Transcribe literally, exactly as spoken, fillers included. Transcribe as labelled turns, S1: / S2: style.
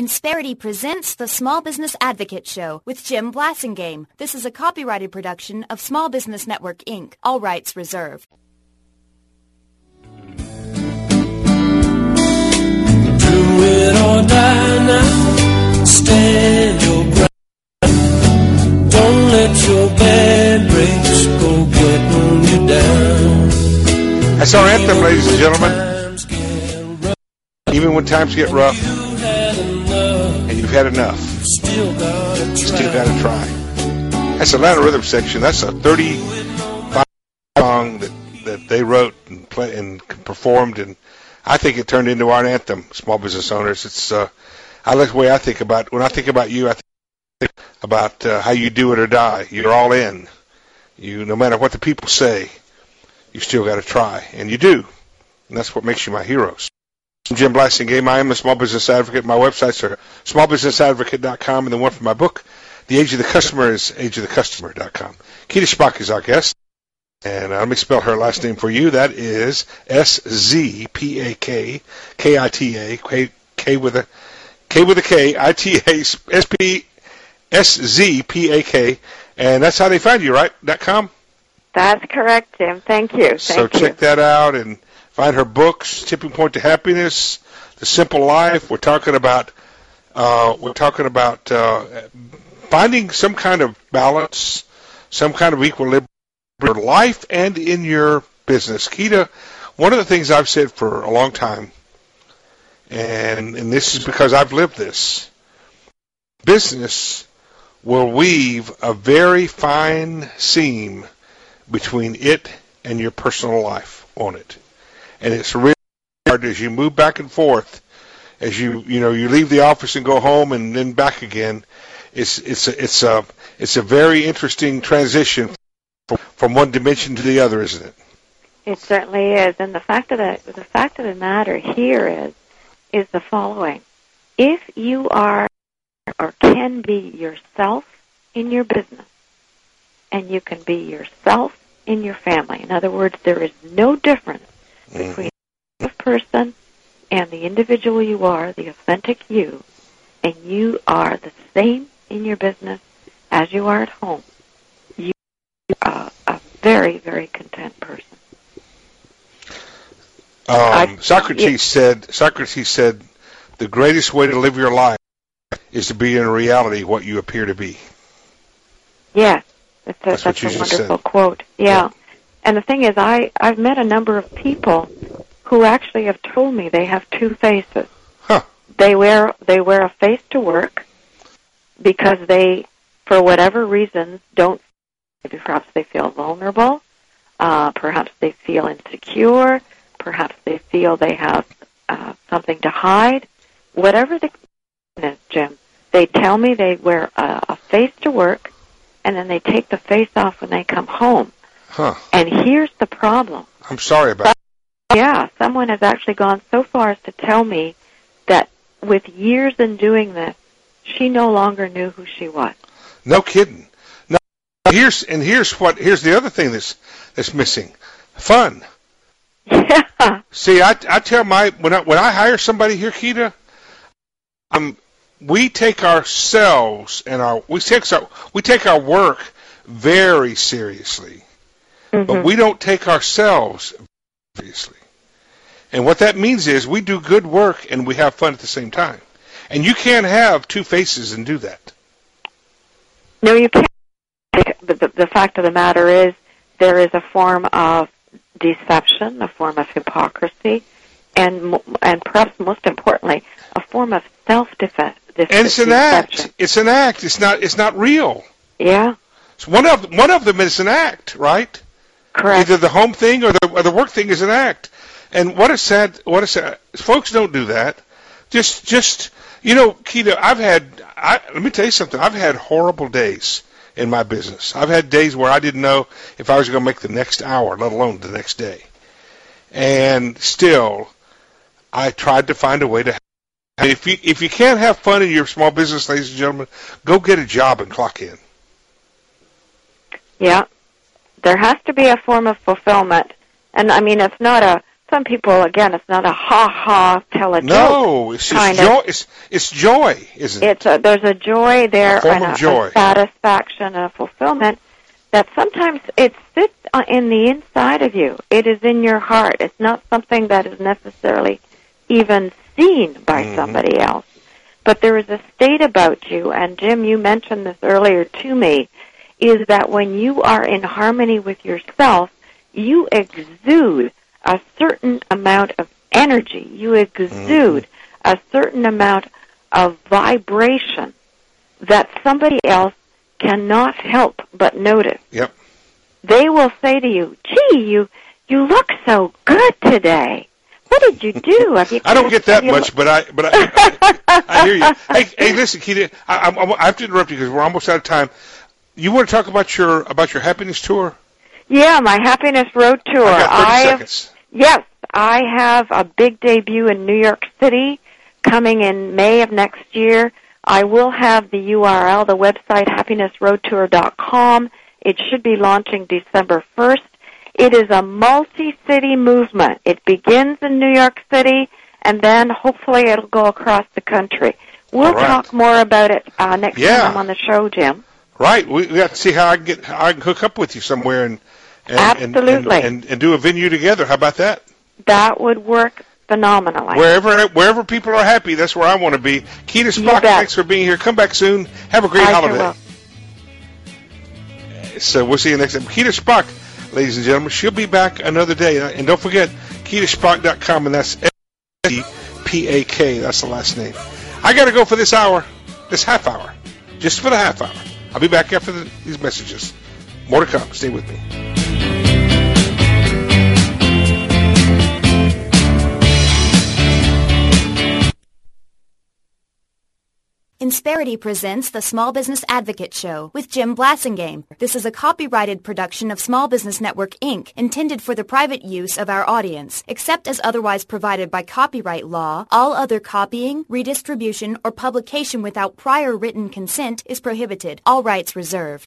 S1: Insperity presents the Small Business Advocate Show with Jim Blasingame. This is a copyrighted production of Small Business Network, Incorporated. All rights reserved.
S2: Do it or die now. Stand your ground. Don't let your bad breaks go getting you down.
S3: That's our anthem, ladies and gentlemen. Even when times get rough and you've had enough,
S2: Still gotta
S3: you still got to try. That's Atlanta Rhythm Section. That's a thirty-five song that, that they wrote and play, and performed, and I think it turned into our anthem, small business owners. It's uh, I like the way I think about when I think about you. I think about uh, how you do it or die. You're all in. You, no matter what the people say, you still got to try, and you do, and that's what makes you my heroes. I'm Jim Blasingame. I am a small business advocate. My websites are small business advocate dot com, and the one for my book, The Age of the Customer, is age of the customer dot com. Keita Schbach is our guest, and uh, let me spell her last name for you. That is S Z P A K K I T A, K, K with a K with a K, I T A, S P S Z P A K, and that's how they find you, right? Dot com.
S4: That's correct, Jim. Thank you. Thank
S3: so
S4: you.
S3: Check that out and find her books, Tipping Point to Happiness, The Simple Life. We're talking about uh, we're talking about uh, finding some kind of balance, some kind of equilibrium in your life and in your business. Keita, one of the things I've said for a long time, and and this is because I've lived this, business will weave a very fine seam between it and your personal life on it. And it's really hard as you move back and forth, as you you know you leave the office and go home and then back again. It's it's a, it's a it's a very interesting transition from, from one dimension to the other, isn't it?
S4: It certainly is. And the fact of the the fact of the matter here is is the following: if you are or can be yourself in your business, and you can be yourself in your family. In other words, there is no difference between the person and the individual you are, the authentic you, and you are the same in your business as you are at home. You are a very, very content person.
S3: Um,
S4: I,
S3: Socrates
S4: yeah.
S3: said. Socrates said, "The greatest way to live your life is to be in reality what you appear to be."
S4: Yes, that's a,
S3: That's
S4: that's
S3: what you
S4: a
S3: just
S4: wonderful
S3: said.
S4: quote. Yeah.
S3: Yeah.
S4: And the thing is, I, I've met a number of people who actually have told me they have two faces.
S3: Huh.
S4: They wear they wear a face to work because they, for whatever reasons, don't. Maybe perhaps they feel vulnerable. Uh, perhaps they feel insecure. Perhaps they feel they have uh, something to hide. Whatever the reason is, Jim, they tell me they wear a, a face to work, and then they take the face off when they come home.
S3: Huh.
S4: And here's the problem.
S3: I'm sorry about that.
S4: Yeah, someone has actually gone so far as to tell me that with years in doing this, she no longer knew who she was.
S3: No kidding. No. Here's and here's what here's the other thing that's that's missing. Fun.
S4: Yeah.
S3: See, I I tell my when I when I hire somebody here, Keita, um, we take ourselves and our we take our we take our work very seriously.
S4: Mm-hmm.
S3: But we don't take ourselves seriously. And what that means is we do good work and we have fun at the same time. And you can't have two faces and do that.
S4: No, you can't. The, the, the fact of the matter is there is a form of deception, a form of hypocrisy, and and perhaps most importantly, a form of self-defense.
S3: And it's an act. It's an act. It's not. It's not real.
S4: Yeah.
S3: So one of one of them is an act, right?
S4: Correct.
S3: Either the home thing or the or the work thing is an act. And what a sad, what a sad, folks don't do that. Just, just, you know, Keita, I've had, I, let me tell you something. I've had horrible days in my business. I've had days where I didn't know if I was going to make the next hour, let alone the next day. And still, I tried to find a way to. If you if you can't have fun in your small business, ladies and gentlemen, go get a job and clock in.
S4: Yeah. There has to be a form of fulfillment. And, I mean, it's not a some people, again, it's not a ha-ha, tell a joke.
S3: No, it's just joy. It's, it's joy, isn't it?
S4: It's a, there's a joy there,
S3: a form
S4: and
S3: of
S4: a,
S3: joy.
S4: a satisfaction, a fulfillment that sometimes it sits in the inside of you. It is in your heart. It's not something that is necessarily even seen by mm-hmm. somebody else. But there is a state about you, and Jim, you mentioned this earlier to me, is that when you are in harmony with yourself, you exude a certain amount of energy. You exude mm-hmm. a certain amount of vibration that somebody else cannot help but notice.
S3: Yep.
S4: They will say to you, gee, you you look so good today. What did you do? Have you
S3: I don't get that much, lo- but I but I, I, I hear you. Hey, hey, listen, Keita, I, I, I have to interrupt you because we're almost out of time. You want to talk about your about your happiness tour?
S4: Yeah, my happiness road tour.
S3: I got thirty
S4: I
S3: seconds.
S4: Have, yes, I have a big debut in New York City coming in May of next year. I will have the U R L, the website, happiness road tour dot com. It should be launching December first. It is a multi-city movement. It begins in New York City, and then hopefully it'll go across the country. We'll
S3: right.
S4: talk more about it uh, next
S3: yeah.
S4: time I'm on the show, Jim.
S3: Right. We, we have to see how I can get how I can hook up with you somewhere and and,
S4: Absolutely.
S3: and, and, and do a venue together. How about that?
S4: That would work phenomenally.
S3: Wherever wherever people are happy, that's where I want to be. Keita Spock, thanks for being here. Come back soon. Have a great
S4: I
S3: holiday.
S4: Sure will.
S3: So we'll see you next time. Keita Spock, ladies and gentlemen, she'll be back another day. And don't forget, keita spock dot com, and that's S E P A K. That's the last name. I got to go for this hour, this half hour, just for the half hour. I'll be back after the, these messages. More to come. Stay with me.
S1: Insperity presents the Small Business Advocate Show with Jim Blasingame. This is a copyrighted production of Small Business Network, Incorporated, intended for the private use of our audience. Except as otherwise provided by copyright law, all other copying, redistribution, or publication without prior written consent is prohibited. All rights reserved.